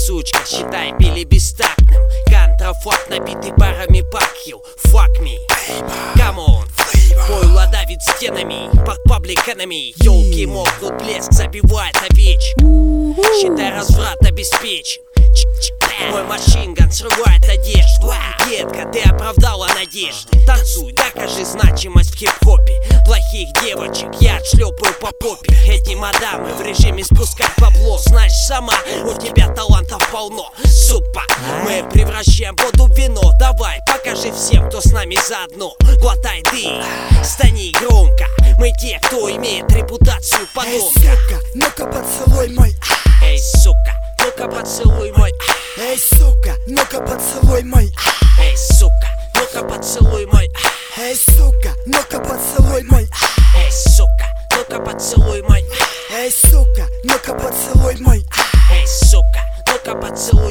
сучка, считай, били бестактным. Контрафакт, набитый парами пакью. Fuck me, come on. Пойло давит стенами, public enemy. Ёлки мокнут, блеск забивает овечек. Считай, разврат обеспечен. Мой машинган срывает одежду. Детка, ты оправдала надежды. Танцуй, докажи значимость в хип-хопе. Плохих девочек я отшлепаю по попе. Эти мадамы в режиме спускать бабло. Знаешь сама, у тебя талантов полно. Супа, мы превращаем воду в вино. Давай, покажи всем, кто с нами заодно. Глотай дым, стани громко. Мы те, кто имеет репутацию подонка. Эй, сука, ну-ка поцелуй мой. Эй, сука, ну-ка поцелуй мой. Эй, сука, ну-ка поцелуй мой. Эй, сука, ну-ка поцелуй мой. Эй, сука, ну-ка поцелуй мой. Эй, сука, ну-ка поцелуй мой. Эй, сука, ну-ка поцелуй мой. Эй, сука, ну-ка поцелуй.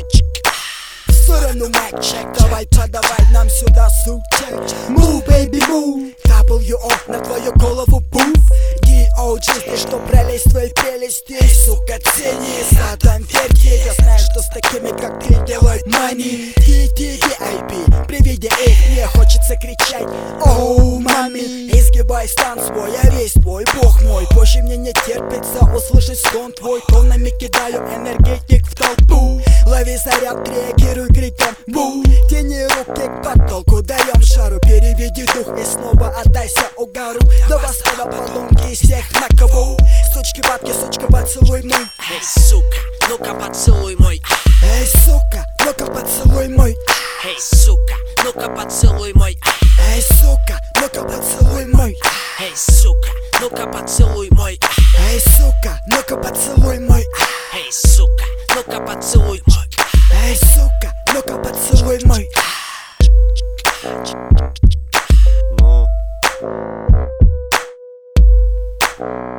В сторону майк чек, давай подавай нам сюда сучек. Move, baby, move. W.O. на твою голову пуф. D.O.G. ты что пролезть в твои прелести. Сука, цени, задом верьте. Я знаю, что с такими, как ты, делают money. T.T.V.I.P. При виде их мне хочется кричать: оу, мами. Изгибай стан свой, я весь твой, бог мой. Позже мне не терпится услышать стон твой. Тоннами кидаю энергетик в толпу. Лови заряд, реагируй криком бу. Тяни руки к потолку, даем жару. Переведи дух и снова отдайся угару. До восхода подонки из всех на кого. Сучки, бабки, сучка, поцелуй мой. Эй, сука, ну-ка поцелуй мой. Эй, сука, ну-ка поцелуй мой. Эй, сука, ну-ка поцелуй мой. Эй, сука, ну-ка поцелуй мой. Эй, сука, ну-ка поцелуй мой. Эй, сука, ну-ка поцелуй мой. Эй, сука, ну-ка поцелуй мой. Эй, сука, ну-ка поцелуй мой. Ну.